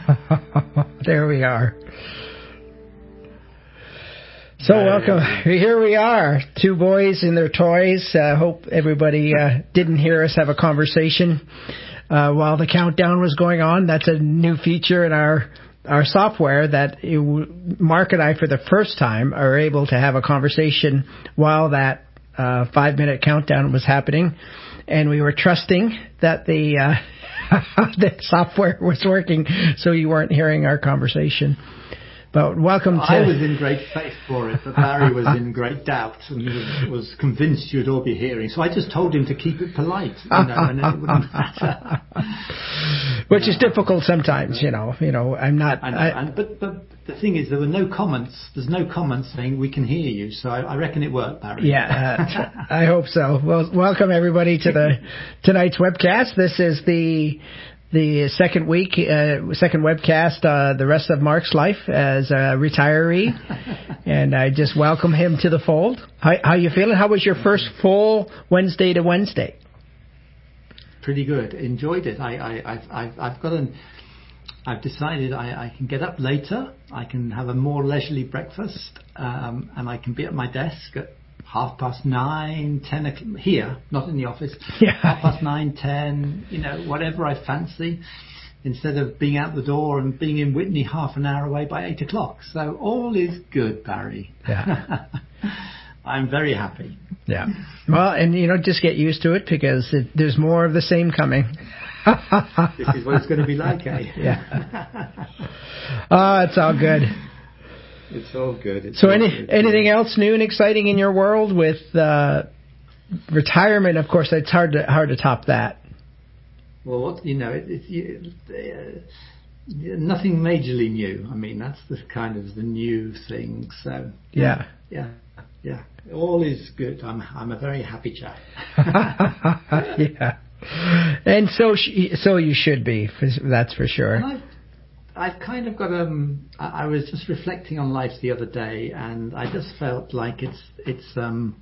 There we are. So welcome. Here we are, two boys and their toys. Hope everybody didn't hear us have a conversation while the countdown was going on. That's a new feature in our software that Mark and I, for the first time, are able to have a conversation while that 5-minute countdown was happening. And we were trusting that the software was working, so you weren't hearing our conversation. But welcome to... I was in great faith for it, but Barry was in great doubt and was convinced you'd all be hearing. So I just told him to keep it polite, and it wouldn't matter. Which is difficult sometimes, you know. I'm not... But the thing is, there were no comments. There's no comments saying we can hear you. So I reckon it worked, Barry. Yeah, I hope so. Well, welcome everybody to tonight's webcast. This is the second webcast, the rest of Mark's life as a retiree, and I just welcome him to the fold. How you feeling? How was your first full Wednesday to Wednesday? Pretty good. Enjoyed it. I've decided I can get up later. I can have a more leisurely breakfast, and I can be at my desk at 9:30, 10 o'clock, here, not in the office. Yeah. 9:30, 10, whatever I fancy, instead of being out the door and being in Whitney half an hour away by 8 o'clock. So all is good, Barry. Yeah. I'm very happy. Yeah. Well, and just get used to it, because there's more of the same coming. This is what it's going to be like, eh? Yeah. Oh, it's all good. It's all good. Anything else new and exciting in your world with retirement? Of course, it's hard to top that. Well, nothing majorly new. I mean, that's the kind of the new thing. So yeah. All is good. I'm a very happy chap. Yeah, and so you should be. That's for sure. I've kind of got I was just reflecting on life the other day, and I just felt like it's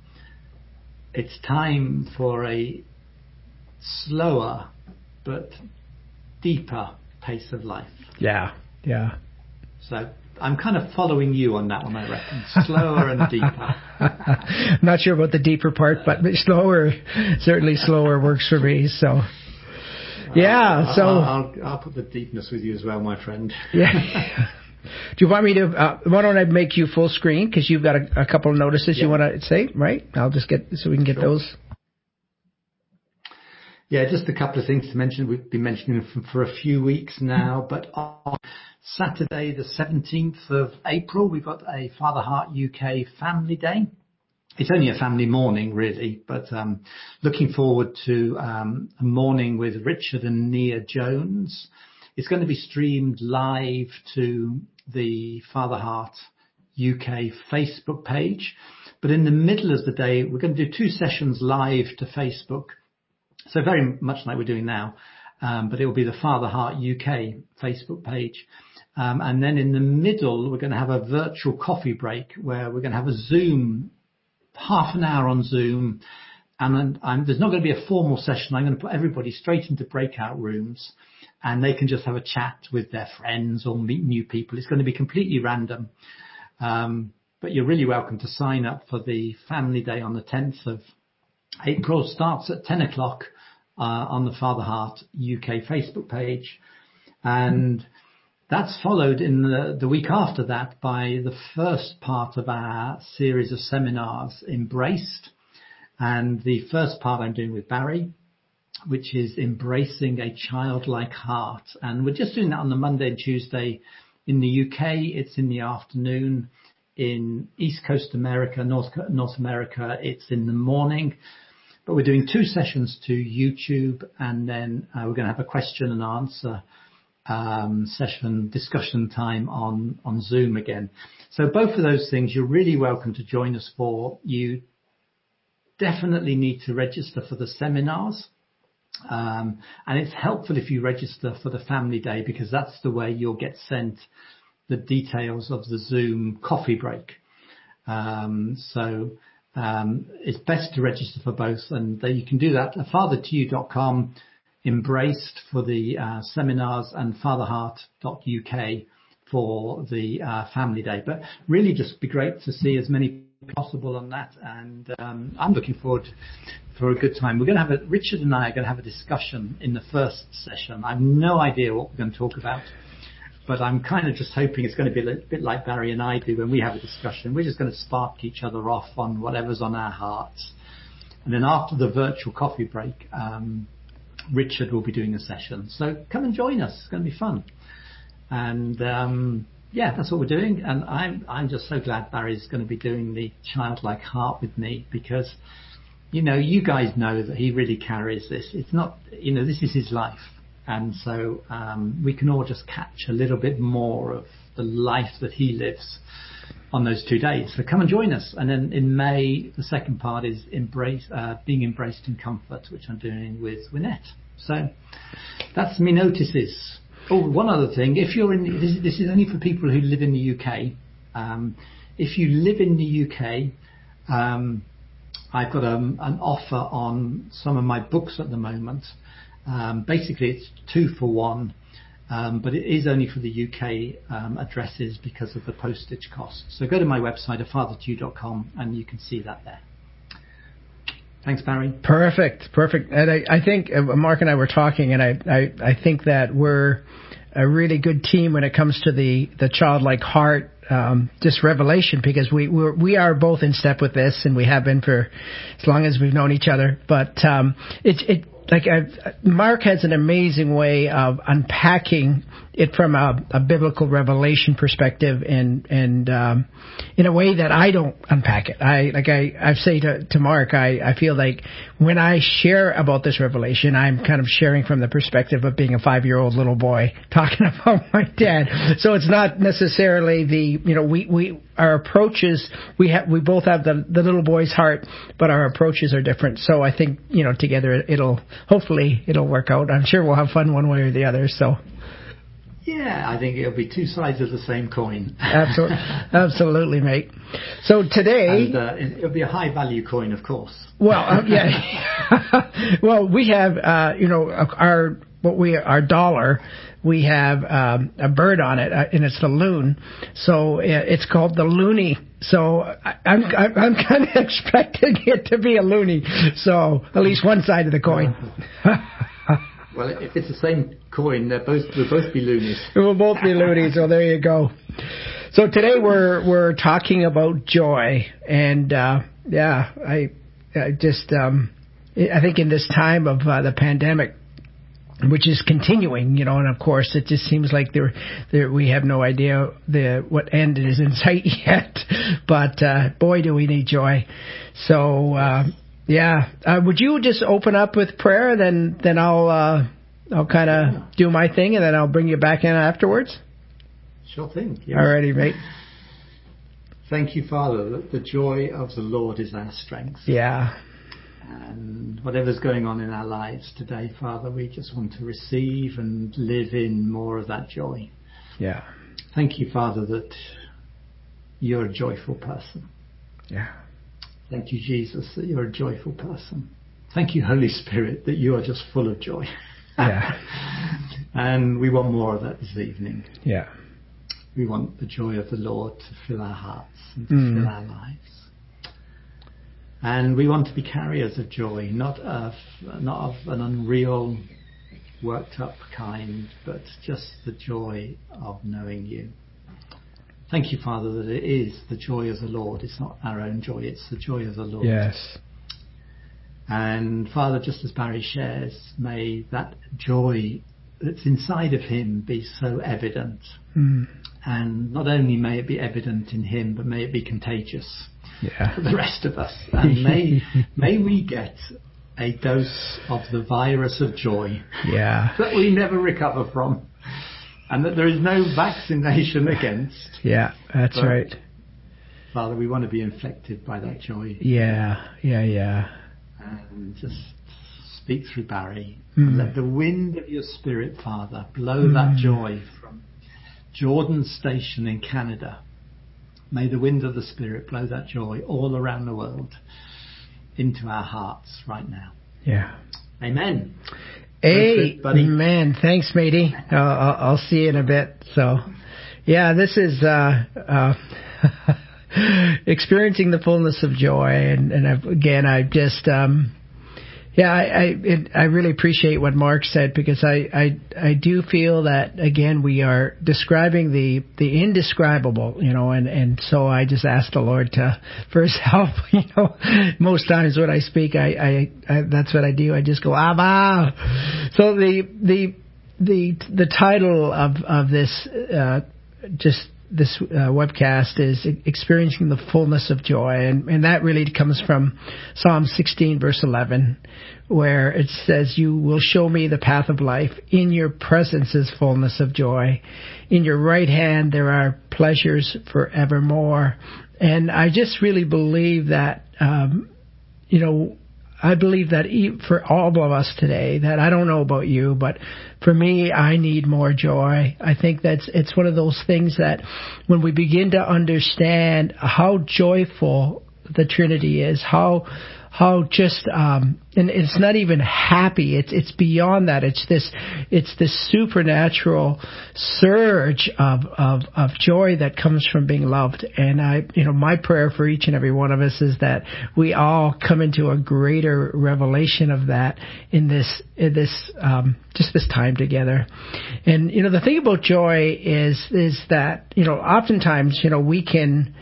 time for a slower but deeper pace of life. Yeah. So I'm kind of following you on that one, I reckon. Slower and deeper. I'm not sure about the deeper part, but certainly slower works for me. So. Yeah, I'll put the deepness with you as well, my friend. Yeah. Do you want me to? Why don't I make you full screen, because you've got a couple of notices you want to say, right? I'll just get so we can get those. Yeah, just a couple of things to mention. We've been mentioning them for a few weeks now, but on Saturday, the 17th of April, we've got a Father Heart UK Family Day. It's only a family morning, really, but looking forward to a morning with Richard and Nia Jones. It's going to be streamed live to the Father Heart UK Facebook page. But in the middle of the day, we're going to do 2 sessions live to Facebook. So very much like we're doing now, but it will be the Father Heart UK Facebook page. And then in the middle, we're going to have a virtual coffee break where we're going to have a Zoom, half an hour on Zoom, and there's not going to be a formal session. I'm going to put everybody straight into breakout rooms, and they can just have a chat with their friends or meet new people. It's going to be completely random, but you're really welcome to sign up for the Family Day on the 10th of April. Starts at 10 o'clock on the Father Heart UK Facebook page, and that's followed in the week after that by the first part of our series of seminars, Embraced. And the first part I'm doing with Barry, which is Embracing a Childlike Heart. And we're just doing that on the Monday and Tuesday. In the UK, it's in the afternoon. In East Coast America, North America, it's in the morning. But we're doing 2 sessions to YouTube, and then we're going to have a question and answer session, discussion time on Zoom again. So both of those things you're really welcome to join us for. You definitely need to register for the seminars, and it's helpful if you register for the Family Day, because that's the way you'll get sent the details of the Zoom coffee break. It's best to register for both, and you can do that at fathertoyou.com. Embraced for the seminars, and fatherheart.uk for the family day. But really just be great to see as many possible on that, and I'm looking forward for a good time. We're going to have Richard and I are going to have a discussion in the first session. I have no idea what we're going to talk about, but I'm kind of just hoping it's going to be a bit like Barry and I do when we have a discussion. We're just going to spark each other off on whatever's on our hearts. And then after the virtual coffee break, Richard will be doing a session. So come and join us. It's going to be fun. And that's what we're doing. And I'm just so glad Barry's going to be doing the Childlike Heart with me, because, you guys know that he really carries this. It's not, this is his life. And so we can all just catch a little bit more of the life that he lives on those 2 days. So come and join us. And then in May, the second part is being embraced in comfort, which I'm doing with Wynette. So that's me notices. Oh, one other thing. If you're this is only for people who live in the UK. If you live in the UK, I've got an offer on some of my books at the moment. Basically, it's 2 for 1, but it is only for the UK addresses because of the postage cost. So go to my website, afathertoyou.com, and you can see that there. Thanks, Barry. Perfect. And I think Mark and I were talking, and I think that we're a really good team when it comes to the Childlike Heart, just revelation, because we are both in step with this, and we have been for as long as we've known each other. But Mark has an amazing way of unpacking it from a biblical revelation perspective, and in a way that I don't unpack it. I say to Mark, I feel like when I share about this revelation, I'm kind of sharing from the perspective of being a 5-year-old little boy talking about my dad. So it's not necessarily our approaches. We both have the little boy's heart, but our approaches are different. So I think together hopefully it'll work out. I'm sure we'll have fun one way or the other. So. Yeah, I think it'll be 2 sides of the same coin. Absolutely, mate. So today, and it'll be a high value coin, of course. Well, yeah. Well, we have our dollar. We have a bird on it, and it's the loon. So it's called the loonie. So I'm kind of expecting it to be a loonie. So at least one side of the coin. Well, if it's the same coin, we'll both be loonies. We'll both be loonies. So there you go. So today we're talking about joy, and I think in this time of the pandemic, which is continuing, and of course it just seems like we have no idea what end is in sight yet. But boy, do we need joy. So. Would you just open up with prayer, then I'll kind of do my thing, and then I'll bring you back in afterwards? Sure thing. Yes. Alrighty, mate. Thank you, Father, that the joy of the Lord is our strength. Yeah. And whatever's going on in our lives today, Father, we just want to receive and live in more of that joy. Yeah. Thank you, Father, that you're a joyful person. Yeah. Thank you, Jesus, that you're a joyful person. Thank you, Holy Spirit, that you are just full of joy. Yeah. And we want more of that this evening. Yeah. We want the joy of the Lord to fill our hearts and to fill our lives. And we want to be carriers of joy, not of an unreal, worked up kind, but just the joy of knowing you. Thank you, Father, that it is the joy of the Lord. It's not our own joy, it's the joy of the Lord. Yes. And Father, just as Barry shares, may that joy that's inside of him be so evident. And not only may it be evident in him, but may it be contagious for the rest of us. And may we get a dose of the virus of joy that we never recover from. And that there is no vaccination against. Yeah, that's right. Father, we want to be infected by that joy. Yeah. And just speak through Barry. And let the wind of your Spirit, Father, blow that joy from Jordan Station in Canada. May the wind of the Spirit blow that joy all around the world into our hearts right now. Yeah. Amen. Amen. Thanks, matey. I'll see you in a bit. So, yeah, this is experiencing the fullness of joy, and I just I really appreciate what Mark said, because I do feel that, again, we are describing the indescribable, and so I just ask the Lord for His help. Most times when I speak, I that's what I do. I just go Abba. So the title of this this webcast is Experiencing the Fullness of Joy, and that really comes from Psalm 16 verse 11, where it says, "You will show me the path of life. In your presence is fullness of joy. In your right hand there are pleasures forevermore." And I just really believe that, I believe that for all of us today, that I don't know about you, but for me, I need more joy. I think it's one of those things that when we begin to understand how joyful the Trinity is, how just and it's not even happy, it's beyond that. It's this supernatural surge of joy that comes from being loved. And my prayer for each and every one of us is that we all come into a greater revelation of that in this just this time together. And the thing about joy is that oftentimes we can,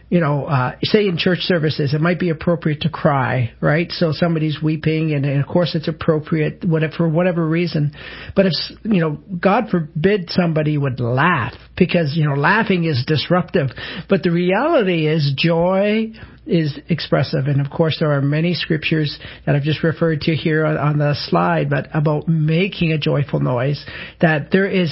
say in church services, it might be appropriate to cry, right? So somebody's weeping, and of course it's appropriate for whatever reason. But if, God forbid somebody would laugh, because, laughing is disruptive. But the reality is joy is expressive. And of course there are many scriptures that I've just referred to here on the slide, but about making a joyful noise, that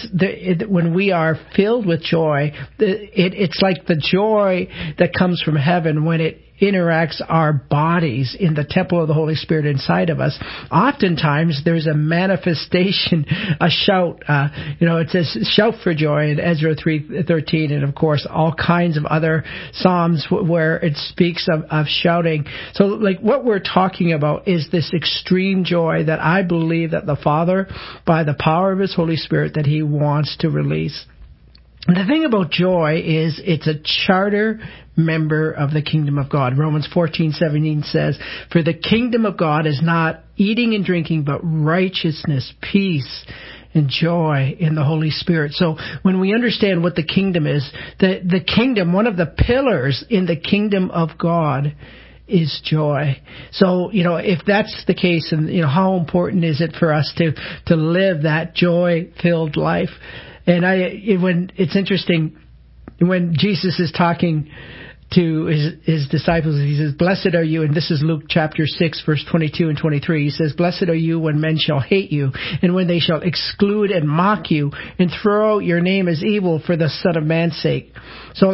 when we are filled with joy, it's like the joy that comes from heaven when it interacts our bodies in the temple of the Holy Spirit inside of us. Oftentimes there's a manifestation, a shout, it says shout for joy in Ezra 3:13, and of course all kinds of other Psalms where it speaks of shouting. So like what we're talking about is this extreme joy that I believe that the Father, by the power of His Holy Spirit, that He wants to release. And the thing about joy is it's a charter member of the kingdom of God. Romans 14:17 says, "For the kingdom of God is not eating and drinking, but righteousness, peace, and joy in the Holy Spirit." So when we understand what the kingdom is, the kingdom, one of the pillars in the kingdom of God is joy. So, if that's the case, and, how important is it for us to live that joy-filled life? And when it's interesting, when Jesus is talking to his disciples, he says, "Blessed are you," and this is Luke chapter 6, verse 22 and 23. He says, "Blessed are you when men shall hate you, and when they shall exclude and mock you, and throw out your name as evil for the Son of Man's sake." So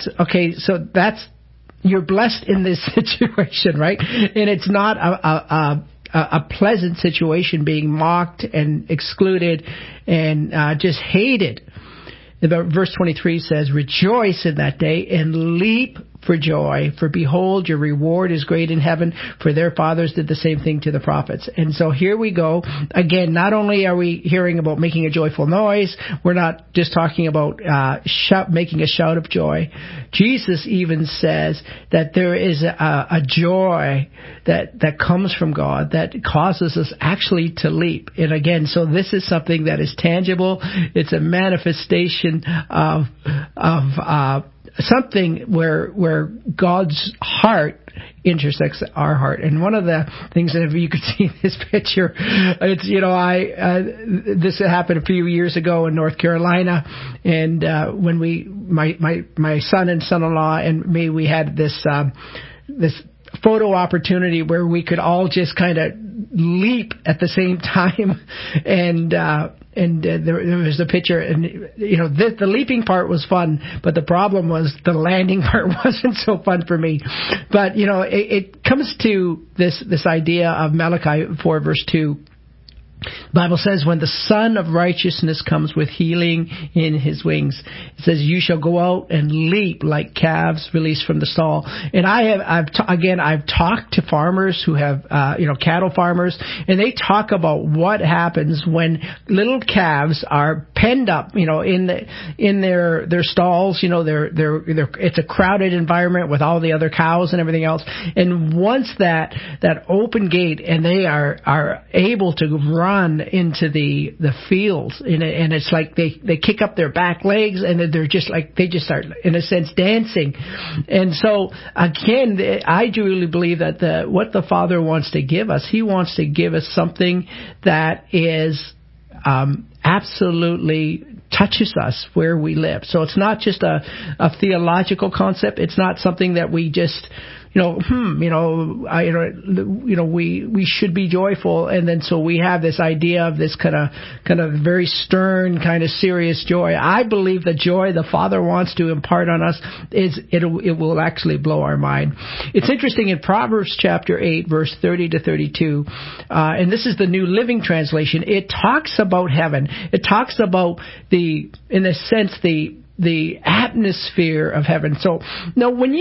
you're blessed in this situation, right? And it's not a pleasant situation, being mocked and excluded and just hated. Verse 23 says, "Rejoice in that day and leap for joy, for behold, your reward is great in heaven, for their fathers did the same thing to the prophets." And so here we go. Again, not only are we hearing about making a joyful noise, we're not just talking about making a shout of joy. Jesus even says that there is a joy that comes from God that causes us actually to leap. And again, so this is something that is tangible. It's a manifestation of something where God's heart intersects our heart. And one of the things that, if you could see this picture, it's, this happened a few years ago in North Carolina, and when my son and son-in-law and me, we had this photo opportunity where we could all just kind of leap at the same time, and there was a picture, and the leaping part was fun, but the problem was the landing part wasn't so fun for me. But it comes to this idea of Malachi 4 verse 2, The Bible says, when the Son of Righteousness comes with healing in his wings, it says, you shall go out and leap like calves released from the stall. And I've talked to farmers who have, cattle farmers, and they talk about what happens when little calves are penned up, in their stalls. It's a crowded environment with all the other cows and everything else. And once that open gate, and they are able to run into the fields, and it's like they kick up their back legs, and they just start, in a sense, dancing. And so again, I do really believe that what the Father wants to give us, He wants to give us something that is absolutely touches us where we live. So it's not just a theological concept. It's not something that we just we should be joyful, and then so we have this idea of this kind of very stern, kind of serious joy. I believe the joy the Father wants to impart on us it will actually blow our mind. It's interesting, in Proverbs chapter 8, verse 30 to 32, and this is the New Living Translation. It talks about heaven. It talks about the atmosphere of heaven. So now, when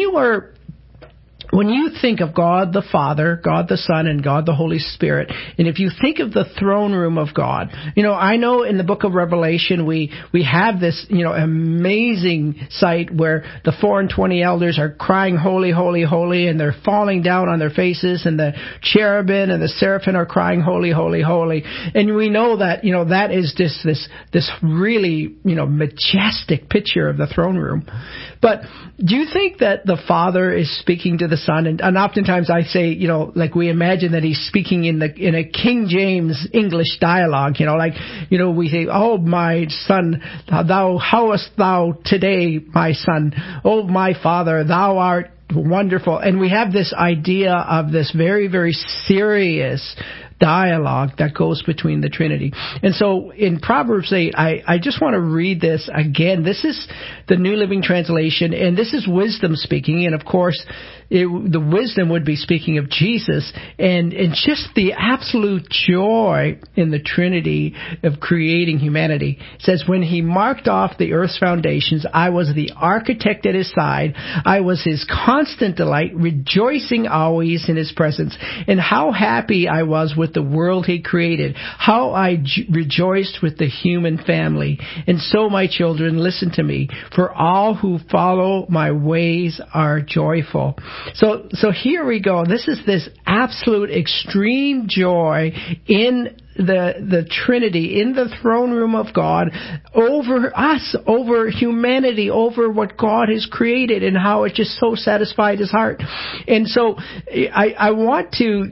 you think of God the Father, God the Son, and God the Holy Spirit, and if you think of the throne room of God, I know in the book of Revelation we have this, amazing sight where the 4 and 20 elders are crying, holy, holy, holy, and they're falling down on their faces, and the cherubim and the seraphim are crying, holy, holy, holy. And we know that, that is just this really, majestic picture of the throne room. But do you think that the Father is speaking to the Son? And oftentimes I say, like we imagine that He's speaking in a King James English dialogue, we say, oh, my Son, how hast thou today, my Son? Oh, my Father, thou art wonderful. And we have this idea of this very, very serious dialogue that goes between the Trinity. And so in Proverbs 8, I just want to read this again. This is the New Living Translation, and this is wisdom speaking. And of course, the wisdom would be speaking of Jesus, and just the absolute joy in the Trinity of creating humanity. It says, when He marked off the earth's foundations, I was the architect at His side. I was His constant delight, rejoicing always in His presence. And how happy I was with the world He created. How I rejoiced with the human family. And so, my children, listen to me, for all who follow my ways are joyful. So here we go. This is this absolute extreme joy in the Trinity, in the throne room of God, over us, over humanity, over what God has created, and how it just so satisfied His heart. And so I want to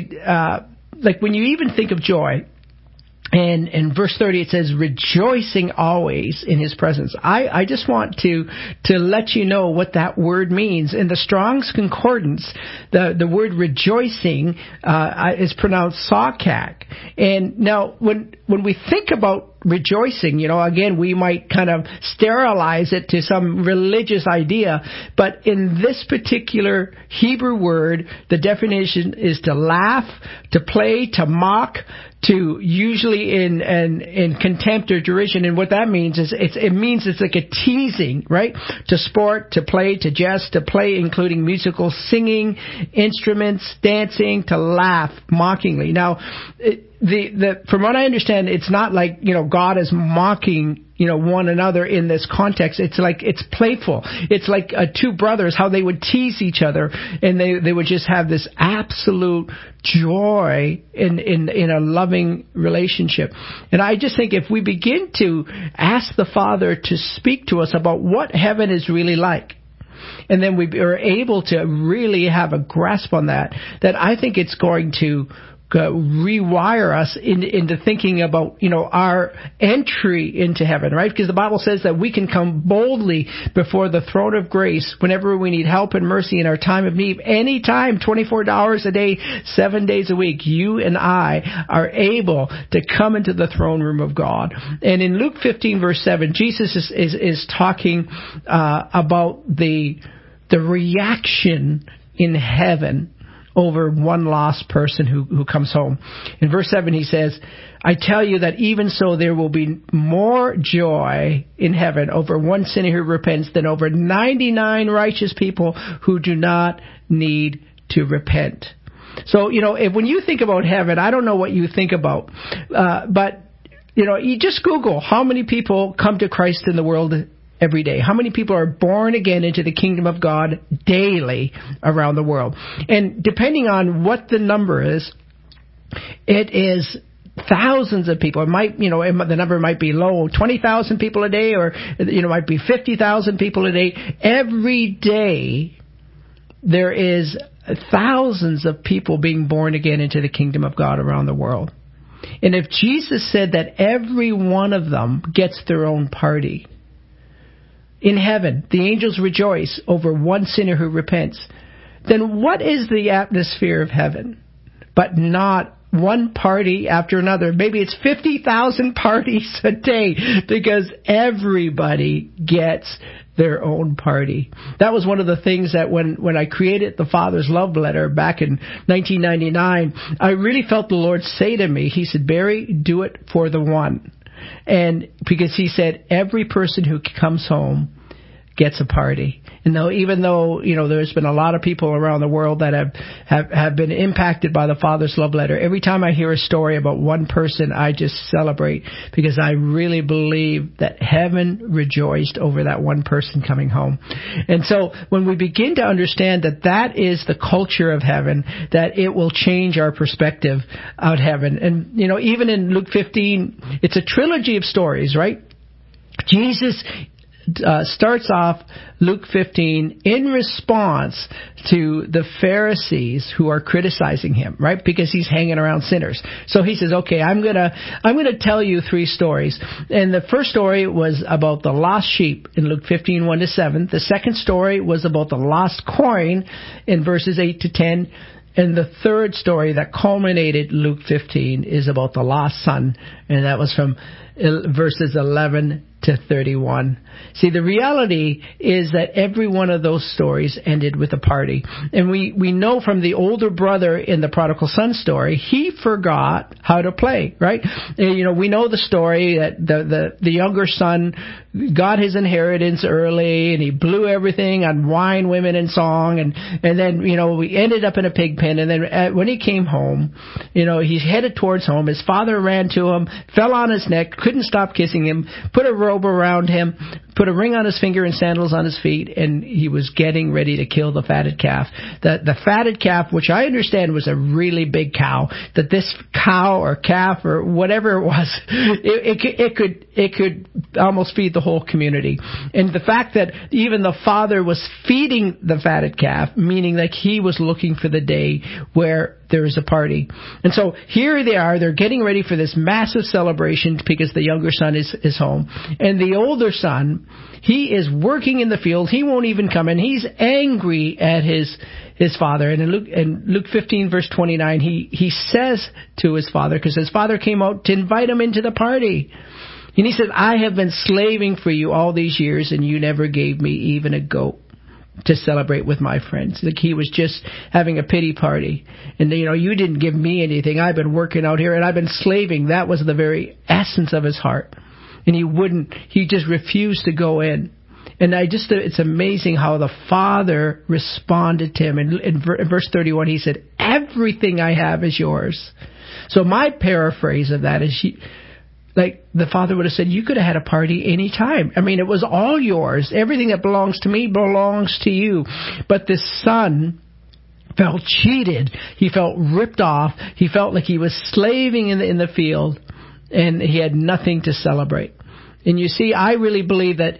like, when you even think of joy, and in verse 30 it says, rejoicing always in His presence. I just want to let you know what that word means. In the Strong's Concordance, the word rejoicing is pronounced sakak. And now, when we think about rejoicing, again, we might kind of sterilize it to some religious idea, but in this particular Hebrew word, the definition is to laugh, to play, to mock, to usually in contempt or derision. And what that means is it means it's like a teasing, right? To sport, to play, to jest, to play, including musical singing, instruments, dancing, to laugh mockingly. Now, from what I understand, it's not like, God is mocking, one another in this context. It's like, it's playful. It's like two brothers, how they would tease each other, and they would just have this absolute joy in a loving relationship. And I just think if we begin to ask the Father to speak to us about what heaven is really like, and then we are able to really have a grasp on that I think it's going to rewire us into thinking about, our entry into heaven, right? Because the Bible says that we can come boldly before the throne of grace whenever we need help and mercy in our time of need. Anytime, 24 hours a day, 7 days a week, you and I are able to come into the throne room of God. And in Luke 15, verse 7, Jesus is talking about the reaction in heaven over one lost person who comes home. In verse 7 he says, I tell you that even so there will be more joy in heaven over one sinner who repents than over 99 righteous people who do not need to repent. So, when you think about heaven, I don't know what you think about, but, you just Google how many people come to Christ in the world every day. How many people are born again into the kingdom of God daily around the world? And depending on what the number is, it is thousands of people. It might, the number might be low, 20,000 people a day, or, might be 50,000 people a day. Every day, there is thousands of people being born again into the kingdom of God around the world. And if Jesus said that every one of them gets their own party, in heaven, the angels rejoice over one sinner who repents, then what is the atmosphere of heaven? But not one party after another. Maybe it's 50,000 parties a day because everybody gets their own party. That was one of the things that when I created the Father's Love Letter back in 1999, I really felt the Lord say to me, He said, Barry, do it for the one. And because He said every person who comes home gets a party. And even though there's been a lot of people around the world that have been impacted by the Father's Love Letter, every time I hear a story about one person, I just celebrate because I really believe that heaven rejoiced over that one person coming home. And so when we begin to understand that that is the culture of heaven, that it will change our perspective of heaven. And even in Luke 15, it's a trilogy of stories, right? Jesus starts off Luke 15 in response to the Pharisees who are criticizing him, right? Because he's hanging around sinners. So he says, okay, I'm gonna tell you 3 stories. And the first story was about the lost sheep in Luke 15, 1-7. The second story was about the lost coin in verses 8-10. And the third story that culminated Luke 15 is about the lost son, and that was from verses 11 to 31. See, the reality is that every one of those stories ended with a party. And we know from the older brother in the prodigal son story, he forgot how to play, right? And, we know the story that the younger son got his inheritance early and he blew everything on wine, women, and song. And then, we ended up in a pig pen. And then when he came home, he headed towards home. His father ran to him, fell on his neck, couldn't stop kissing him, put a robe around him, put a ring on his finger and sandals on his feet, and he was getting ready to kill the fatted calf. The fatted calf, which I understand was a really big cow, that this cow or calf or whatever it was, it could almost feed the whole community. And the fact that even the father was feeding the fatted calf, meaning that he was looking for the day where there is a party. And so here they are, they're getting ready for this massive celebration because the younger son is home. And the older son, he is working in the field, he won't even come in, he's angry at his father. And in Luke 15 verse 29, he says to his father, because his father came out to invite him into the party. And he said, I have been slaving for you all these years and you never gave me even a goat to celebrate with my friends. Like he was just having a pity party. And, you didn't give me anything. I've been working out here and I've been slaving. That was the very essence of his heart. And he just refused to go in. And it's amazing how the father responded to him. And in verse 31, he said, everything I have is yours. So my paraphrase of that is, like the father would have said, you could have had a party any time. I mean, it was all yours. Everything that belongs to me belongs to you. But the son felt cheated. He felt ripped off. He felt like he was slaving in the field, and he had nothing to celebrate. And you see, I really believe that,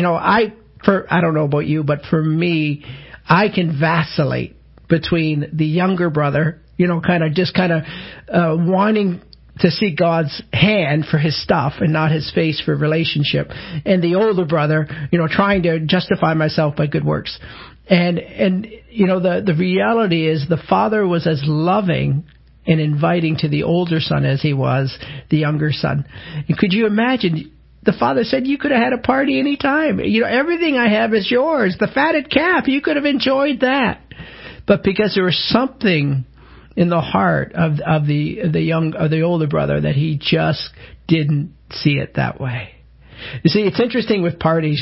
I don't know about you, but for me, I can vacillate between the younger brother, kind of wanting to see God's hand for his stuff and not his face for relationship, and the older brother, trying to justify myself by good works. And the reality is the father was as loving and inviting to the older son as he was the younger son. And could you imagine? The father said, you could have had a party any time. Everything I have is yours. The fatted calf, you could have enjoyed that. but because there was something in the heart of the older brother that he just didn't see it that way. You see, it's interesting with parties.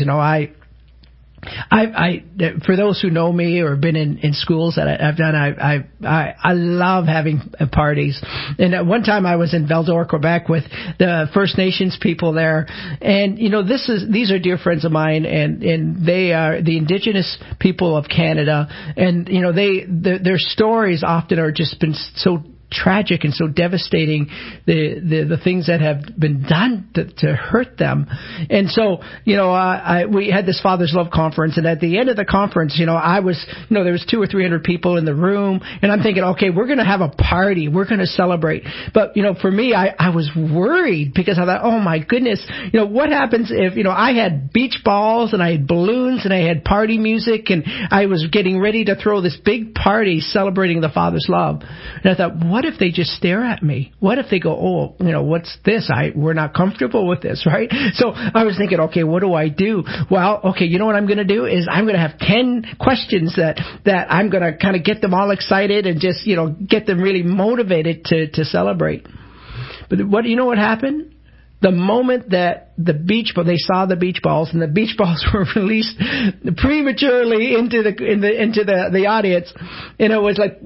For those who know me or have been in schools that I've done, I love having parties. And at one time I was in Val-d'Or, Quebec, with the First Nations people there, and these are dear friends of mine, and they are the Indigenous people of Canada, and their stories often are just been so tragic and so devastating, the things that have been done to hurt them. And so, we had this Father's Love conference, and at the end of the conference, there was 200 or 300 people in the room, and I'm thinking, okay, we're going to have a party, we're going to celebrate. But, for me, I was worried, because I thought, oh my goodness, what happens if, I had beach balls and I had balloons and I had party music, and I was getting ready to throw this big party celebrating the Father's love. And I thought, what if they just stare at me? What if they go, oh, what's this? We're not comfortable with this, right? So I was thinking, okay, what do I do? Well, okay, you know what I'm going to do is I'm going to have 10 questions that I'm going to kind of get them all excited and just, get them really motivated to celebrate. But what happened? The moment that they saw the beach balls, and the beach balls were released prematurely into the audience, and it was like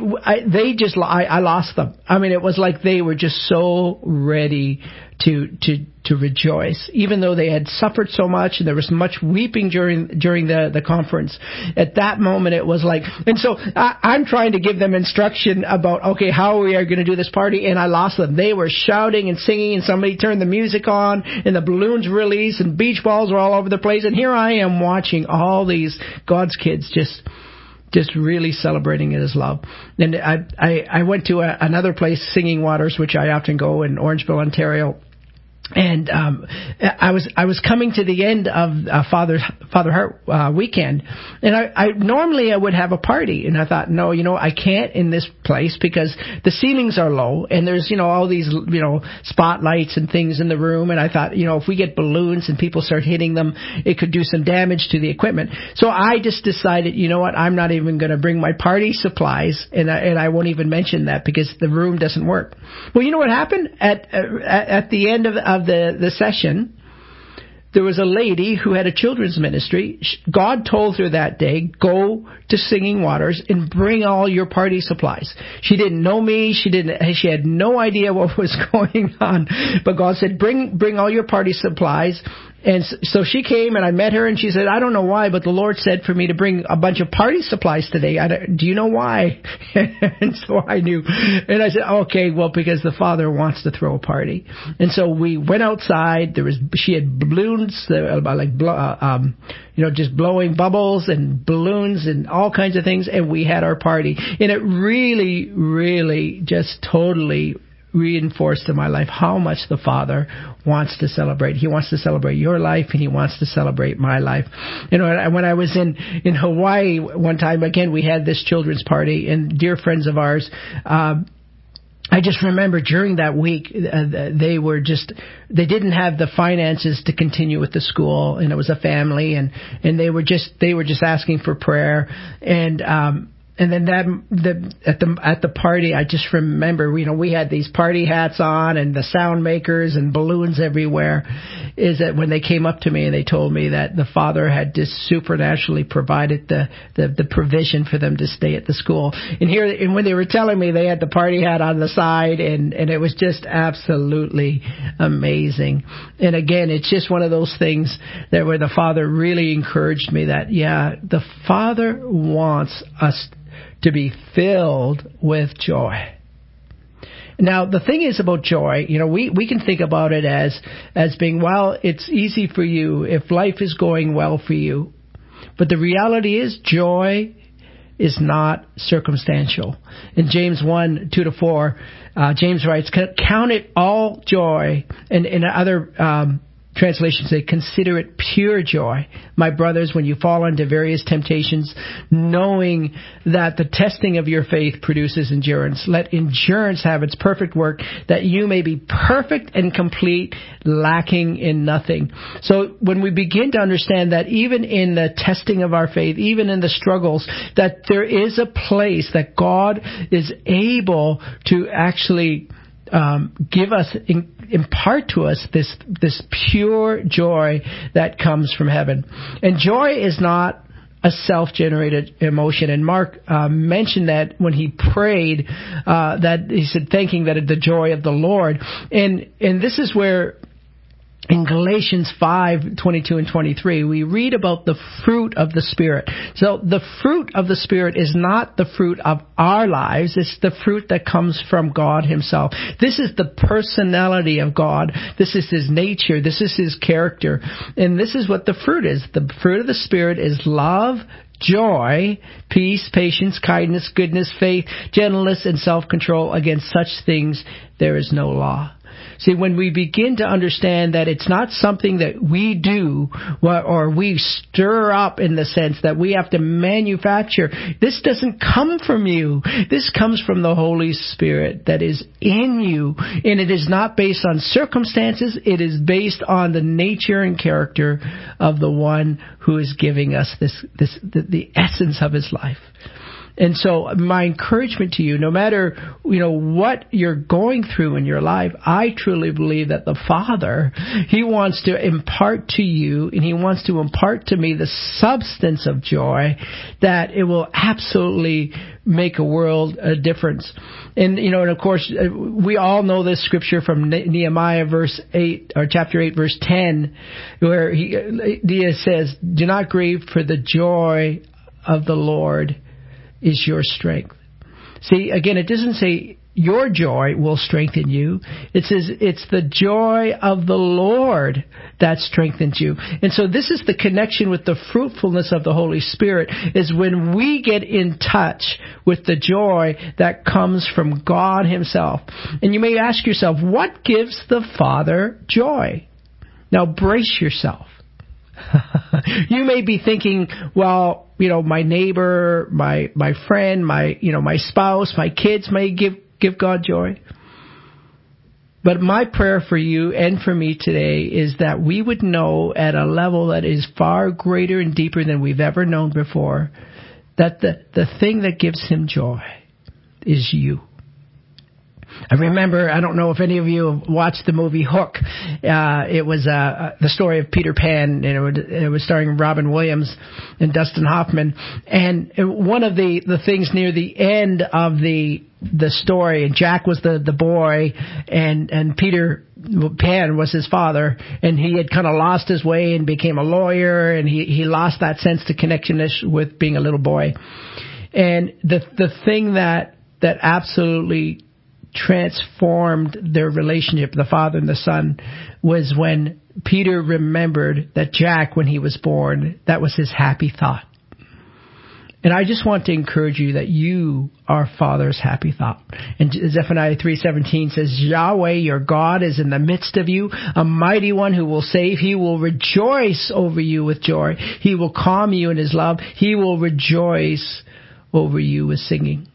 I lost them. I mean, it was like they were just so ready to rejoice, even though they had suffered so much, and there was much weeping during the conference. At that moment, it was like, and so I'm trying to give them instruction about, okay, how we are going to do this party, and I lost them. They were shouting and singing, and somebody turned the music on, and the balloons released, and beach balls were all over the place, and here I am watching all these God's kids just really celebrating His love. And I went to another place, Singing Waters, which I often go in Orangeville, Ontario. And I was coming to the end of Father Heart weekend, and I normally would have a party, and I thought, no, I can't in this place because the ceilings are low, and there's all these spotlights and things in the room, and I thought, if we get balloons and people start hitting them, it could do some damage to the equipment. So I just decided, I'm not even going to bring my party supplies, and I won't even mention that because the room doesn't work. Well, you know what happened at the end of the session? There was a lady who had a children's ministry. God told her that day, go to Singing Waters and bring all your party supplies. She didn't know me. She had no idea what was going on. But God said, bring all your party supplies. And so she came, and I met her, and she said, I don't know why, but the Lord said for me to bring a bunch of party supplies today. Do you know why? And so I knew. And I said, okay, well, because the Father wants to throw a party. And so we went outside. She had balloons, just blowing bubbles and balloons and all kinds of things, and we had our party. And it really, really just totally reinforced in my life how much the Father wants to celebrate. He wants to celebrate your life, and He wants to celebrate my life. When I was in Hawaii one time, again, we had this children's party, and dear friends of ours, I just remember during that week, they didn't have the finances to continue with the school, and it was a family, and they were just asking for prayer, and then at the party, I just remember, we had these party hats on and the sound makers and balloons everywhere. Is that when they came up to me and they told me that the Father had just supernaturally provided the provision for them to stay at the school. And when they were telling me they had the party hat on the side, and it was just absolutely amazing. And again, it's just one of those things that where the Father really encouraged me that, the Father wants us to be filled with joy. Now, the thing is about joy, we can think about it as being, well, it's easy for you if life is going well for you. But the reality is joy is not circumstantial. In James 1:2-4, James writes, count it all joy, and in other translations say, consider it pure joy, my brothers, when you fall into various temptations, knowing that the testing of your faith produces endurance. Let endurance have its perfect work, that you may be perfect and complete, lacking in nothing. So when we begin to understand that even in the testing of our faith, even in the struggles, that there is a place that God is able to actually give us, impart to us this pure joy that comes from heaven. And joy is not a self-generated emotion. And Mark mentioned that when he prayed, that he said, thanking that the joy of the Lord. And this is where in Galatians 5:22 and 23, we read about the fruit of the Spirit. So the fruit of the Spirit is not the fruit of our lives. It's the fruit that comes from God Himself. This is the personality of God. This is His nature. This is His character. And this is what the fruit is. The fruit of the Spirit is love, joy, peace, patience, kindness, goodness, faith, gentleness, and self-control. Against such things there is no law. See, when we begin to understand that it's not something that we do or we stir up in the sense that we have to manufacture, this doesn't come from you. This comes from the Holy Spirit that is in you. And it is not based on circumstances. It is based on the nature and character of the one who is giving us the essence of His life. And so my encouragement to you, no matter, what you're going through in your life, I truly believe that the Father, He wants to impart to you and He wants to impart to me the substance of joy that it will absolutely make a world of difference. And, and of course, we all know this scripture from Nehemiah chapter 8, verse 10, where Nehemiah says, do not grieve, for the joy of the Lord is your strength. See, again, it doesn't say your joy will strengthen you. It says it's the joy of the Lord that strengthens you. And so this is the connection with the fruitfulness of the Holy Spirit, is when we get in touch with the joy that comes from God Himself. And you may ask yourself, what gives the Father joy? Now brace yourself. You may be thinking, well, my neighbor, my friend, my spouse, my kids may give God joy. But my prayer for you and for me today is that we would know at a level that is far greater and deeper than we've ever known before, that the thing that gives Him joy is you. I remember, I don't know if any of you have watched the movie Hook. It was the story of Peter Pan, and it was starring Robin Williams and Dustin Hoffman. And one of the things near the end of the story, and Jack was the boy, and Peter Pan was his father, and he had kind of lost his way and became a lawyer, and he lost that sense to connectionness with being a little boy. And the thing that absolutely transformed their relationship, the father and the son, was when Peter remembered that Jack, when he was born, that was his happy thought. And I just want to encourage you that you are Father's happy thought. And Zephaniah 3:17 says, Yahweh, your God, is in the midst of you, a mighty one who will save. He will rejoice over you with joy. He will calm you in His love. He will rejoice over you with singing.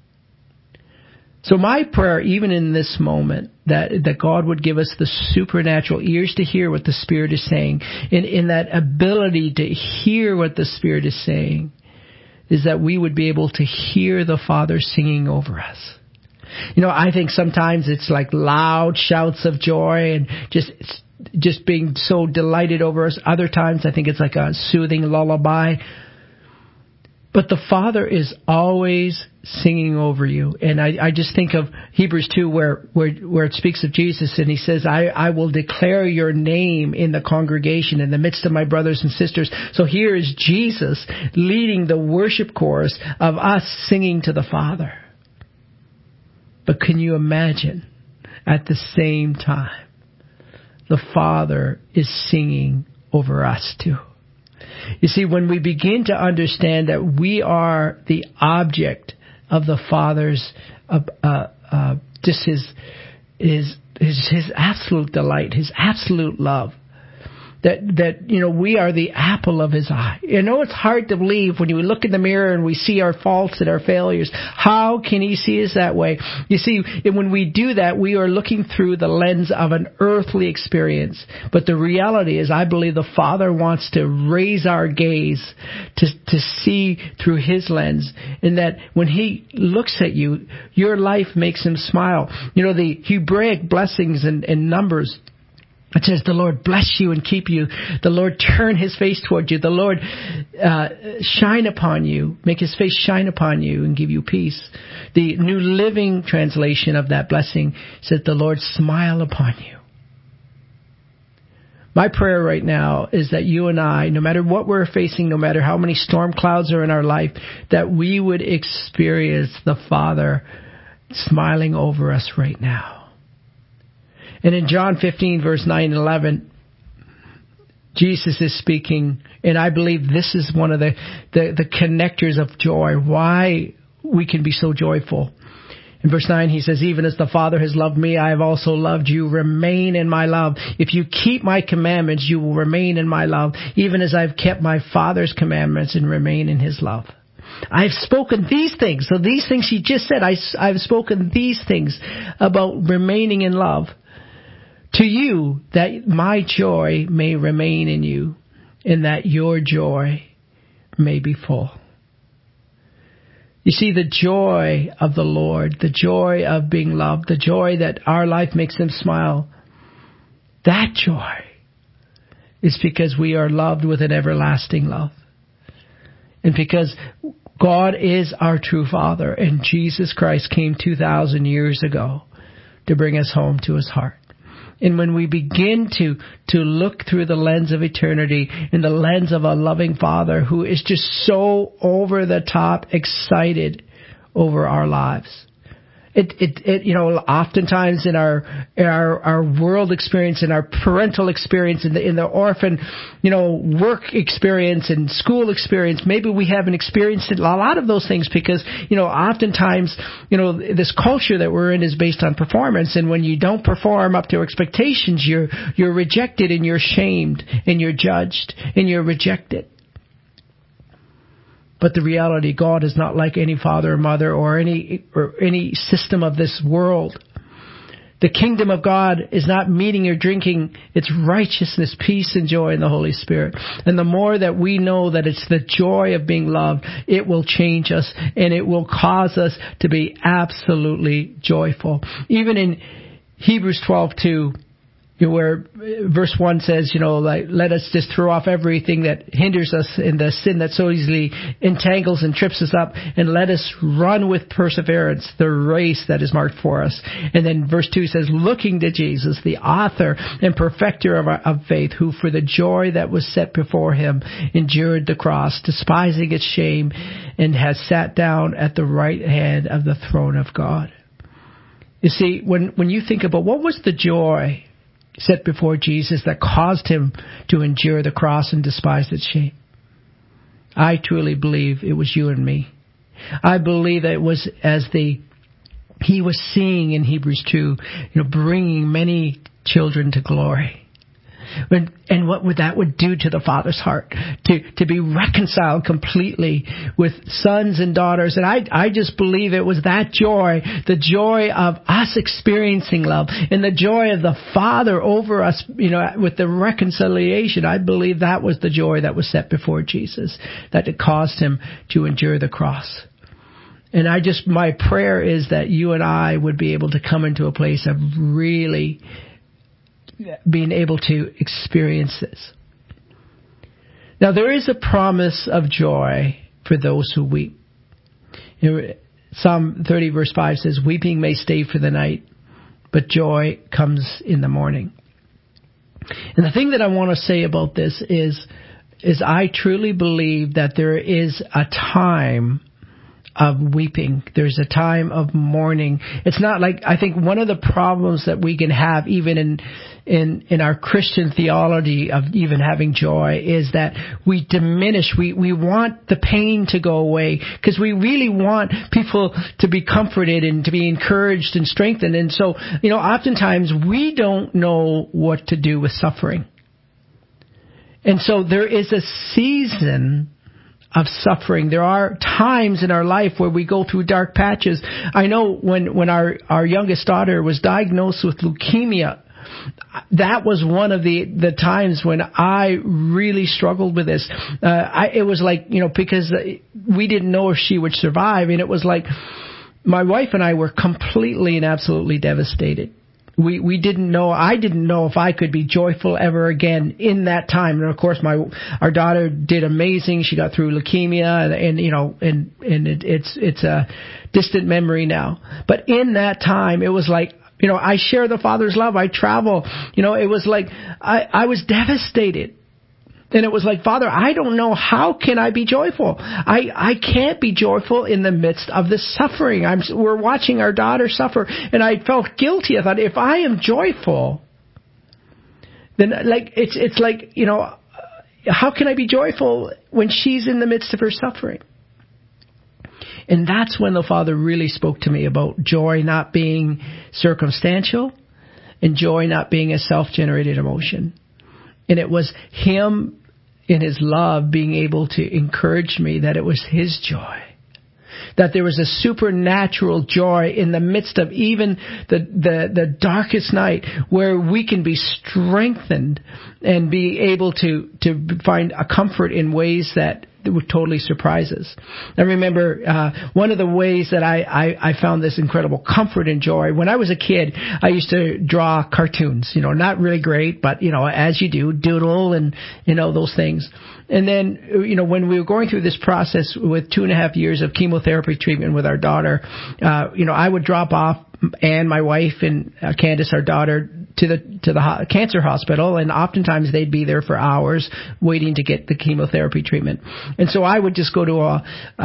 So my prayer, even in this moment, that God would give us the supernatural ears to hear what the Spirit is saying, in that ability to hear what the Spirit is saying, is that we would be able to hear the Father singing over us. I think sometimes it's like loud shouts of joy and just being so delighted over us. Other times I think it's like a soothing lullaby. But the Father is always singing over you. And I just think of Hebrews 2 where it speaks of Jesus, and He says, I will declare your name in the congregation in the midst of my brothers and sisters. So here is Jesus leading the worship chorus of us singing to the Father. But can you imagine, at the same time, the Father is singing over us too? You see, when we begin to understand that we are the object of the Father's, just His absolute delight, His absolute love, that we are the apple of his eye. I know it's hard to believe when you look in the mirror and we see our faults and our failures. How can he see us that way? You see, when we do that, we are looking through the lens of an earthly experience. But the reality is, I believe the Father wants to raise our gaze to see through his lens, and that when he looks at you, your life makes him smile. The Hebraic blessings in Numbers, it says, the Lord bless you and keep you. The Lord turn his face toward you. The Lord shine upon you, make his face shine upon you and give you peace. The New Living Translation of that blessing says, the Lord smile upon you. My prayer right now is that you and I, no matter what we're facing, no matter how many storm clouds are in our life, that we would experience the Father smiling over us right now. And in John 15, verse 9 and 11, Jesus is speaking, and I believe this is one of the connectors of joy, why we can be so joyful. In verse 9, he says, even as the Father has loved me, I have also loved you. Remain in my love. If you keep my commandments, you will remain in my love, even as I've kept my Father's commandments and remain in his love. I've spoken these things. So these things he just said, I've spoken these things about remaining in love to you, that my joy may remain in you, and that your joy may be full. You see, the joy of the Lord, the joy of being loved, the joy that our life makes him smile, that joy is because we are loved with an everlasting love. And because God is our true Father, and Jesus Christ came 2,000 years ago to bring us home to his heart. And when we begin to look through the lens of eternity, in the lens of a loving Father who is just so over the top excited over our lives, oftentimes in our world experience, in our parental experience, in the orphan, work experience and school experience, maybe we haven't experienced a lot of those things because, oftentimes, this culture that we're in is based on performance. And when you don't perform up to expectations, you're rejected and you're shamed and you're judged and you're rejected. But the reality, God is not like any father or mother or any system of this world. The kingdom of God is not meeting or drinking. It's righteousness, peace, and joy in the Holy Spirit. And the more that we know that it's the joy of being loved, it will change us and it will cause us to be absolutely joyful. Even in Hebrews 12:2, where verse 1 says, let us just throw off everything that hinders us and the sin that so easily entangles and trips us up, and let us run with perseverance the race that is marked for us. And then verse 2 says, looking to Jesus, the author and perfecter of faith, who for the joy that was set before him endured the cross, despising its shame, and has sat down at the right hand of the throne of God. You see, when you think about what was the joy set before Jesus that caused him to endure the cross and despise its shame, I truly believe it was you and me. I believe that it was he was seeing in Hebrews 2, bringing many children to glory. And what that would do to the Father's heart, to be reconciled completely with sons and daughters. And I just believe it was that joy, the joy of us experiencing love, and the joy of the Father over us, with the reconciliation. I believe that was the joy that was set before Jesus, that it caused him to endure the cross. And my prayer is that you and I would be able to come into a place of really being able to experience this. Now, there is a promise of joy for those who weep. Psalm 30 verse 5 says, weeping may stay for the night, but joy comes in the morning. And the thing that I want to say about this is I truly believe that there is a time of weeping. There's a time of mourning. It's not like, I think one of the problems that we can have even in our Christian theology of even having joy is that we diminish, we want the pain to go away because we really want people to be comforted and to be encouraged and strengthened. And so, oftentimes we don't know what to do with suffering. And so there is a season of suffering. There are times in our life where we go through dark patches. I know when our youngest daughter was diagnosed with leukemia, that was one of the times when I really struggled with this. It was like, because we didn't know if she would survive, and it was like my wife and I were completely and absolutely devastated. We didn't know. I didn't know if I could be joyful ever again in that time. And of course, our daughter did amazing. She got through leukemia, and it's a distant memory now. But in that time, it was like, I share the Father's love. I travel. It was like I was devastated. And it was like, Father, I don't know, how can I be joyful? I can't be joyful in the midst of this suffering. We're watching our daughter suffer, and I felt guilty. I thought, if I am joyful, then it's like, how can I be joyful when she's in the midst of her suffering? And that's when the Father really spoke to me about joy not being circumstantial and joy not being a self-generated emotion. And it was Him in His love being able to encourage me that it was His joy. That there was a supernatural joy in the midst of even the darkest night, where we can be strengthened and be able to find a comfort in ways that would totally surprise us. I remember one of the ways that I found this incredible comfort and joy. When I was a kid, I used to draw cartoons, not really great, but, as you do, doodle and, those things. And then, when we were going through this process with 2.5 years of chemotherapy treatment with our daughter, I would drop off Anne, my wife, and Candace, our daughter, to the cancer hospital, and oftentimes they'd be there for hours waiting to get the chemotherapy treatment. And so I would just go to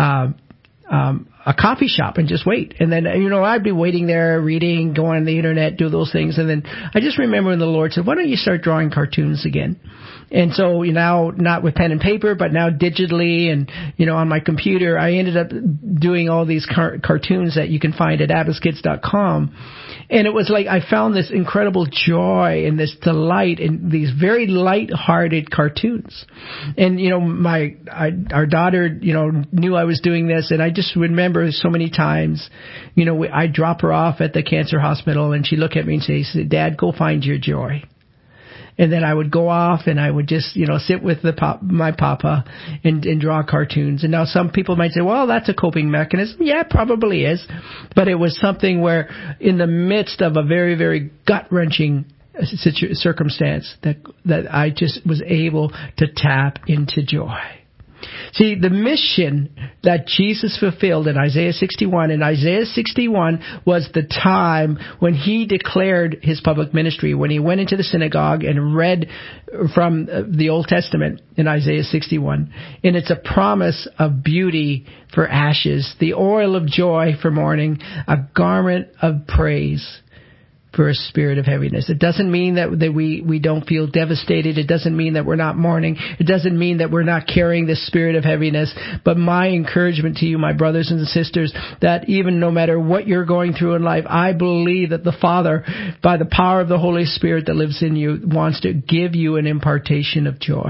a coffee shop and just wait. And then, I'd be waiting there, reading, going on the internet, do those things. And then I just remember when the Lord said, why don't you start drawing cartoons again? And so, now, not with pen and paper, but now digitally and, on my computer, I ended up doing all these cartoons that you can find at abbottskids.com. And it was like I found this incredible joy and this delight in these very light-hearted cartoons. And, our daughter, knew I was doing this, and I just remember so many times, I'd drop her off at the cancer hospital, and she'd look at me and say, Dad, go find your joy. And then I would go off and I would just, sit with my papa and draw cartoons. And now some people might say, well, that's a coping mechanism. Yeah, it probably is. But it was something where in the midst of a very, very gut-wrenching circumstance that I just was able to tap into joy. See, the mission that Jesus fulfilled in Isaiah 61, was the time when He declared His public ministry, when He went into the synagogue and read from the Old Testament in Isaiah 61. And it's a promise of beauty for ashes, the oil of joy for mourning, a garment of praise for a spirit of heaviness. It doesn't mean that we don't feel devastated. It doesn't mean that we're not mourning. It doesn't mean that we're not carrying this spirit of heaviness. But my encouragement to you, my brothers and sisters, that even no matter what you're going through in life, I believe that the Father, by the power of the Holy Spirit that lives in you, wants to give you an impartation of joy.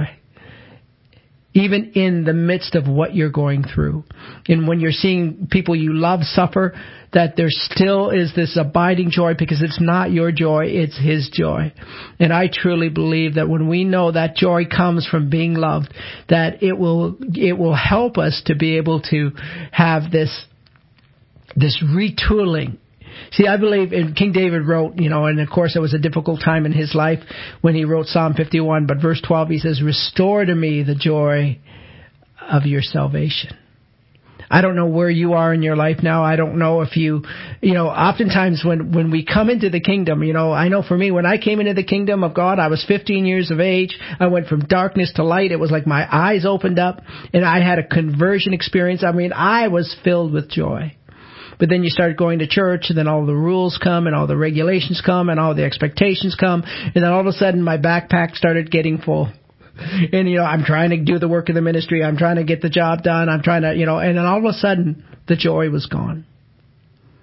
Even in the midst of what you're going through. And when you're seeing people you love suffer, that there still is this abiding joy, because it's not your joy, it's His joy. And I truly believe that when we know that joy comes from being loved, that it will help us to be able to have this retooling. See, I believe, and King David wrote, and of course it was a difficult time in his life when he wrote Psalm 51, but verse 12 he says, restore to me the joy of your salvation. I don't know where you are in your life now. I don't know if oftentimes when we come into the kingdom, I know for me, when I came into the kingdom of God, I was 15 years of age. I went from darkness to light. It was like my eyes opened up and I had a conversion experience. I mean, I was filled with joy. But then you start going to church, and then all the rules come, and all the regulations come, and all the expectations come, and then all of a sudden my backpack started getting full. And, I'm trying to do the work of the ministry, I'm trying to get the job done, I'm trying to, and then all of a sudden the joy was gone.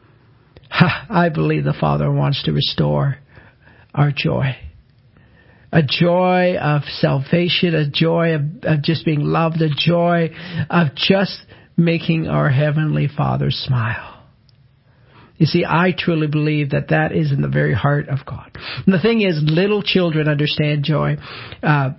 I believe the Father wants to restore our joy. a joy of salvation, a joy of just being loved, a joy of just making our Heavenly Father smile. You see, I truly believe that is in the very heart of God. And the thing is, little children understand joy. I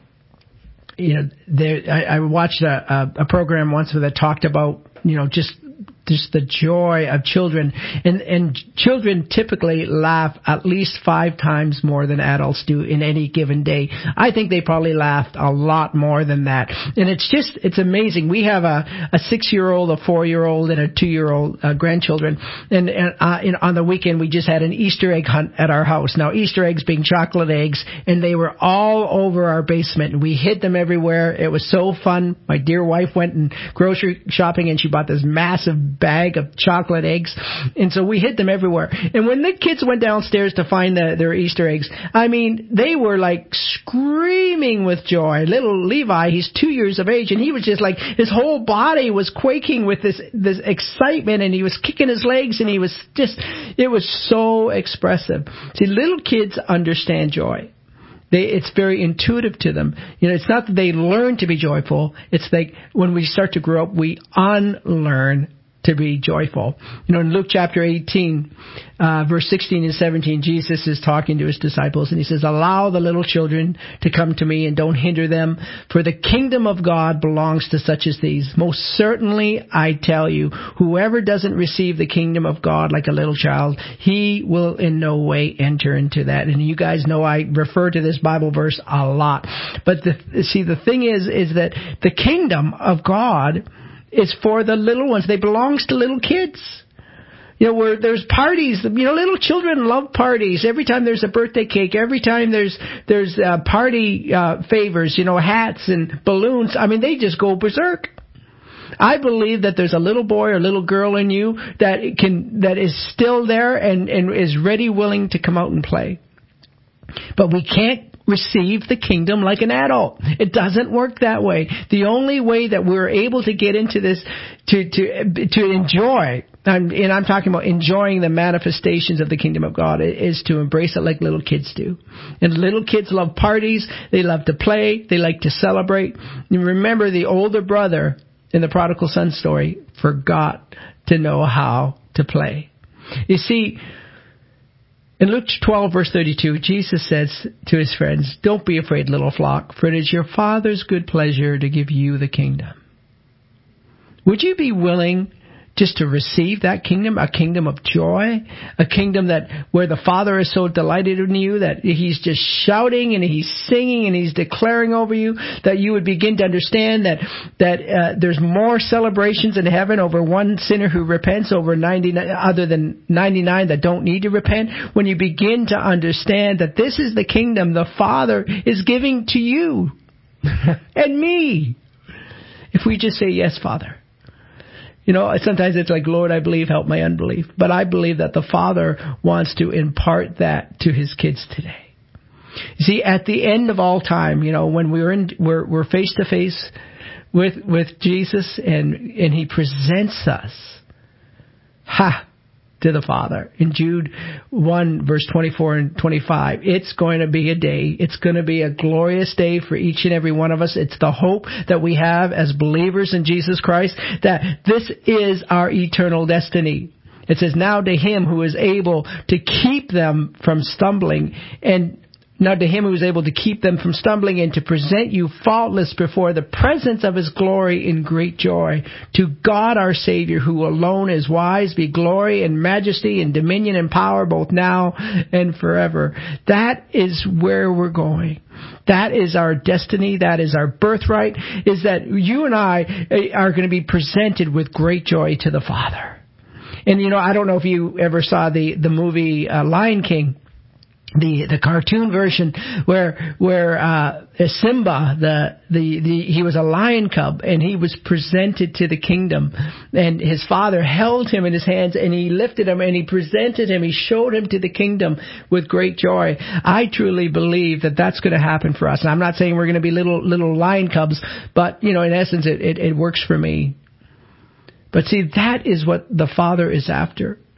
watched a program once that talked about, just the joy of children. And children typically laugh at least 5 times more than adults do in any given day. I think they probably laughed a lot more than that. And it's amazing. We have a 6-year-old, a 4-year-old, and a 2-year-old grandchildren. And on the weekend, we just had an Easter egg hunt at our house. Now, Easter eggs being chocolate eggs, and they were all over our basement. And we hid them everywhere. It was so fun. My dear wife went and grocery shopping, and she bought this massive bag of chocolate eggs, and so we hid them everywhere. And when the kids went downstairs to find their Easter eggs, I mean, they were like screaming with joy. Little Levi, he's 2 years of age, and he was just like, his whole body was quaking with this excitement, and he was kicking his legs, and it was so expressive. See, little kids understand joy. It's very intuitive to them. It's not that they learn to be joyful. It's like when we start to grow up, we unlearn to be joyful. In Luke chapter 18, verse 16 and 17, Jesus is talking to his disciples, and he says, "Allow the little children to come to me, and don't hinder them, for the kingdom of God belongs to such as these. Most certainly, I tell you, whoever doesn't receive the kingdom of God like a little child, he will in no way enter into that." And you guys know I refer to this Bible verse a lot. But the thing is that the kingdom of God is for the little ones. They belongs to little kids. Where there's parties, little children love parties. Every time there's a birthday cake, every time there's party favors, hats and balloons. I mean, they just go berserk. I believe that there's a little boy or little girl in you that is still there and is ready, willing to come out and play. But we can't receive the kingdom like an adult. It doesn't work that way. The only way that we're able to get into this, to enjoy, and I'm talking about enjoying the manifestations of the kingdom of God, is to embrace it like little kids do. And little kids love parties. They love to play. They like to celebrate. And remember, the older brother in the prodigal son story forgot to know how to play. You see, in Luke 12, verse 32, Jesus says to his friends, "Don't be afraid, little flock, for it is your Father's good pleasure to give you the kingdom." Would you be willing just to receive that kingdom, a kingdom of joy, a kingdom where the Father is so delighted in you that he's just shouting and he's singing and he's declaring over you, that you would begin to understand that there's more celebrations in heaven over one sinner who repents over 99, other than 99 that don't need to repent. When you begin to understand that this is the kingdom the Father is giving to you and me, if we just say, "Yes, Father." Sometimes it's like, "Lord, I believe, help my unbelief." But I believe that the Father wants to impart that to his kids today. You see, at the end of all time, when we're face to face with Jesus, and he presents us to the Father. In Jude 1, verse 24 and 25, it's going to be a day. It's going to be a glorious day for each and every one of us. It's the hope that we have as believers in Jesus Christ, that this is our eternal destiny. It says, "Now to him who is able to keep them from stumbling, and now to him who is able to keep them from stumbling and to present you faultless before the presence of his glory in great joy. To God our Savior, who alone is wise, be glory and majesty and dominion and power both now and forever." That is where we're going. That is our destiny. That is our birthright, is that you and I are going to be presented with great joy to the Father. And I don't know if you ever saw the movie Lion King. The cartoon version where Simba, he was a lion cub, and he was presented to the kingdom, and his father held him in his hands, and he lifted him, and he presented him, he showed him to the kingdom with great joy. I truly believe that that's going to happen for us. And I'm not saying we're going to be little lion cubs, but in essence it works for me. But see, that is what the Father is after.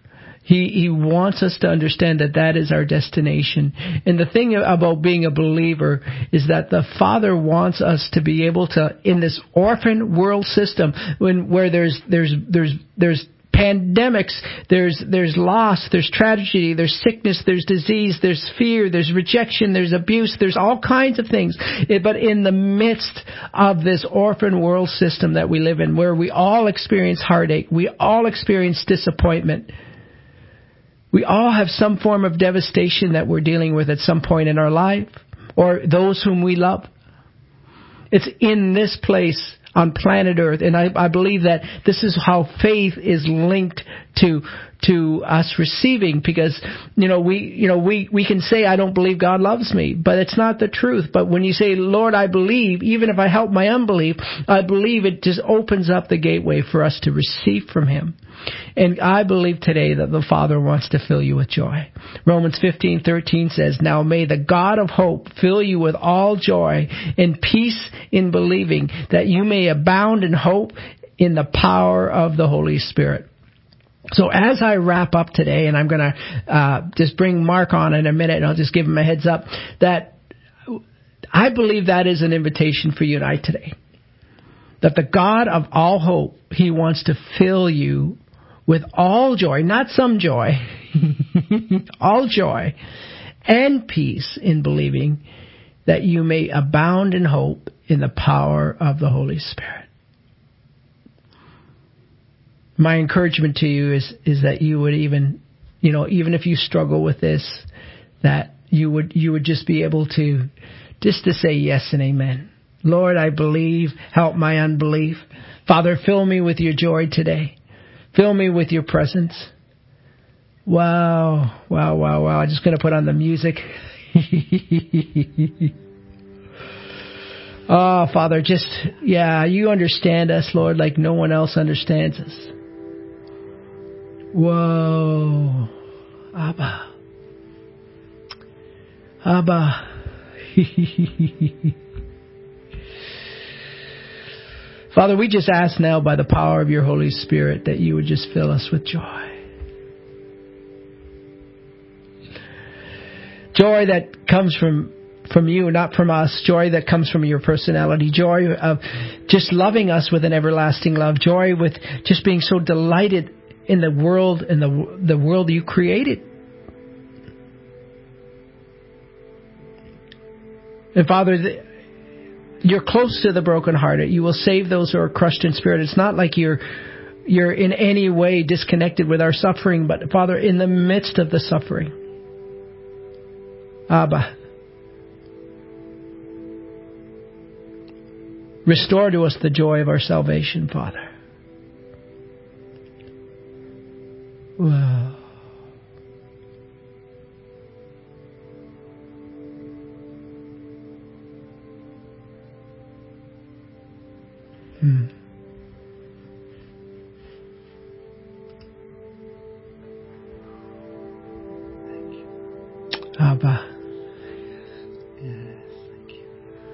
He wants us to understand that that is our destination. And the thing about being a believer is that the Father wants us to be able to, in this orphan world system, where there's pandemics, there's loss, there's tragedy, there's sickness, there's disease, there's fear, there's rejection, there's abuse, there's all kinds of things. But in the midst of this orphan world system that we live in, where we all experience heartache, we all experience disappointment, we all have some form of devastation that we're dealing with at some point in our life, or those whom we love. It's in this place on planet Earth, and I believe that this is how faith is linked to us receiving, because we can say, I don't believe God loves me, but it's not the truth. But when you say, Lord, I believe, even if I help my unbelief, I believe, it just opens up the gateway for us to receive from Him. And I believe today that the Father wants to fill you with joy. Romans 15:13 says, now may the God of hope fill you with all joy and peace in believing, that you may abound in hope in the power of the Holy Spirit. So as I wrap up today, and I'm going to just bring Mark on in a minute, and I'll just give him a heads up, that I believe that is an invitation for you and I today. That the God of all hope, He wants to fill you with all joy, not some joy, all joy and peace in believing, that you may abound in hope in the power of the Holy Spirit. My encouragement to you is that you would even if you struggle with this, that you would just be able to say yes and amen. Lord, I believe. Help my unbelief. Father, fill me with your joy today. Fill me with your presence. Wow. I'm just going to put on the music. Oh, Father, you understand us, Lord, like no one else understands us. Whoa. Abba. Father, we just ask now by the power of your Holy Spirit that you would just fill us with joy. Joy that comes from you, not from us. Joy that comes from your personality. Joy of just loving us with an everlasting love. Joy with just being so delighted in the world and the world you created. And Father, you're close to the brokenhearted. You will save those who are crushed in spirit. It's not like you're in any way disconnected with our suffering, but Father, in the midst of the suffering, Abba, restore to us the joy of our salvation, Father. Wow. Abba. Yes, thank you.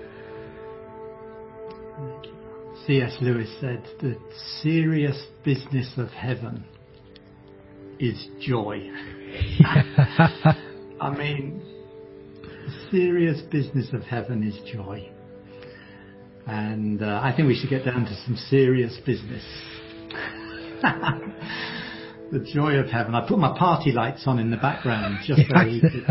Thank you. C.S. Lewis said, the serious business of heaven is joy. I mean, the serious business of heaven is joy. And I think we should get down to some serious business. The joy of heaven. I put my party lights on in the background just so we could,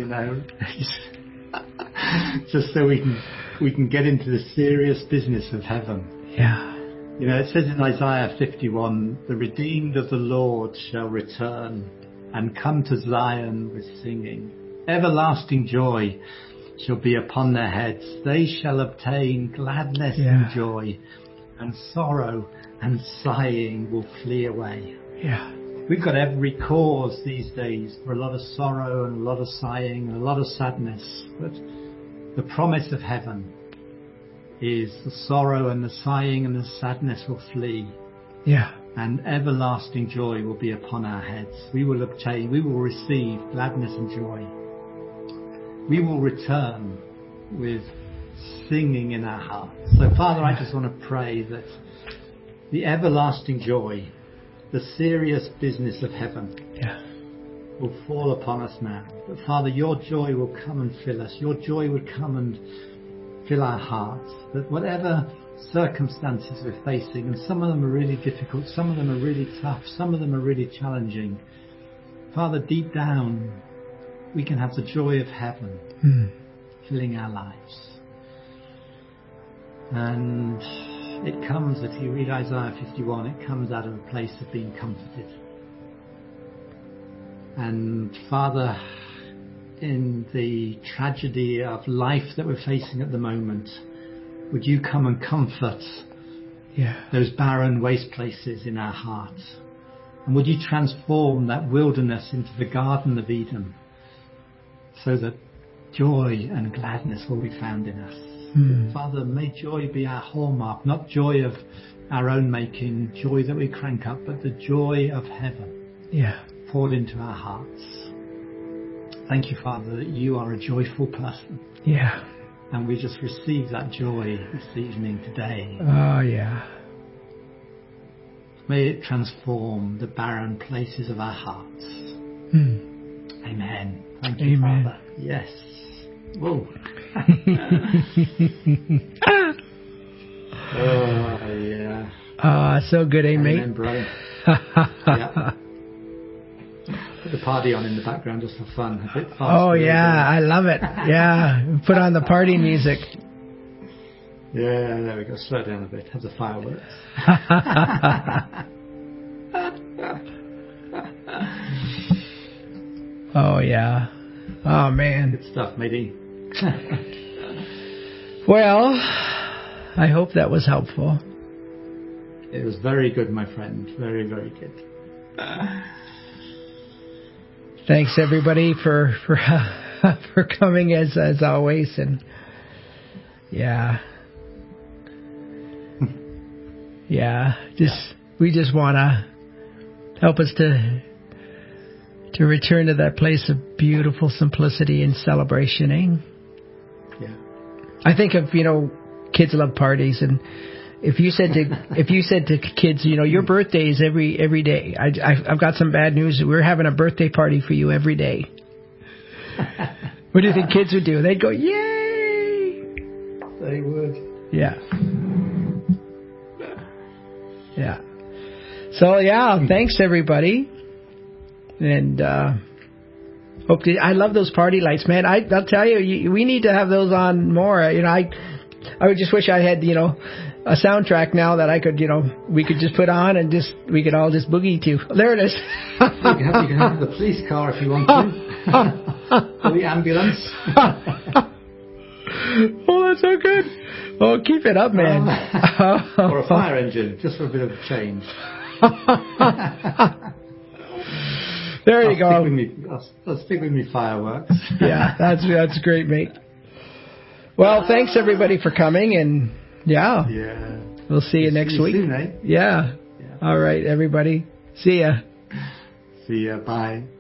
just so we can get into the serious business of heaven. Yeah. It says in Isaiah 51, the redeemed of the Lord shall return and come to Zion with singing. Everlasting joy shall be upon their heads. They shall obtain gladness and joy, and sorrow and sighing will flee away. Yeah. We've got every cause these days for a lot of sorrow and a lot of sighing and a lot of sadness. But the promise of heaven is the sorrow and the sighing and the sadness will flee. Yeah. And everlasting joy will be upon our heads. We will receive gladness and joy. We will return with singing in our hearts. So Father, I just want to pray that the everlasting joy, the serious business of heaven, will fall upon us now. But Father, your joy will come and fill us. Your joy would come and fill our hearts. That whatever circumstances we're facing, and some of them are really difficult, some of them are really tough, some of them are really challenging, Father, deep down, we can have the joy of heaven filling our lives. And it comes, if you read Isaiah 51, it comes out of a place of being comforted. And Father, in the tragedy of life that we're facing at the moment, would you come and comfort those barren waste places in our hearts? And would you transform that wilderness into the Garden of Eden so that joy and gladness will be found in us? Father, may joy be our hallmark, not joy of our own making, joy that we crank up, but the joy of heaven poured into our hearts. Thank you, Father, that you are a joyful person. Yeah. And we just receive that joy this evening, today. Oh, yeah. May it transform the barren places of our hearts. Amen. Thank you, Father. Yes. Whoa. Oh, yeah. So good, mate? Amen, brother. Put the party on in the background just for fun. A bit fast. Oh, yeah. I love it. Yeah. Put on the party music. Yeah, there we go. Slow down a bit. Have the fireworks. Oh, yeah. Oh, man. Good stuff, matey. Well, I hope that was helpful. It was very good, my friend. Very, very good. Thanks, everybody, for coming as always. And we just want to help us to return to that place of beautiful simplicity and celebration. Yeah. I think of kids love parties, and if you said to kids, your birthday is every day. I've got some bad news. We're having a birthday party for you every day. What do you think kids would do? They'd go, yay! They would. Yeah. Yeah. So thanks everybody, and I love those party lights, man. I'll tell you, we need to have those on more. I would just wish I had a soundtrack now that I could we could just put on and we could all just boogie to. There it is. You can have the police car if you want to, or the ambulance. Oh, that's so good. Oh, keep it up, man. Or a fire engine, just for a bit of change. There you go. I'll stick with me fireworks. Yeah, that's great, mate. Well, thanks everybody for coming, and we'll see you next week. Soon, eh? Yeah. All right, everybody. See ya. See ya. Bye.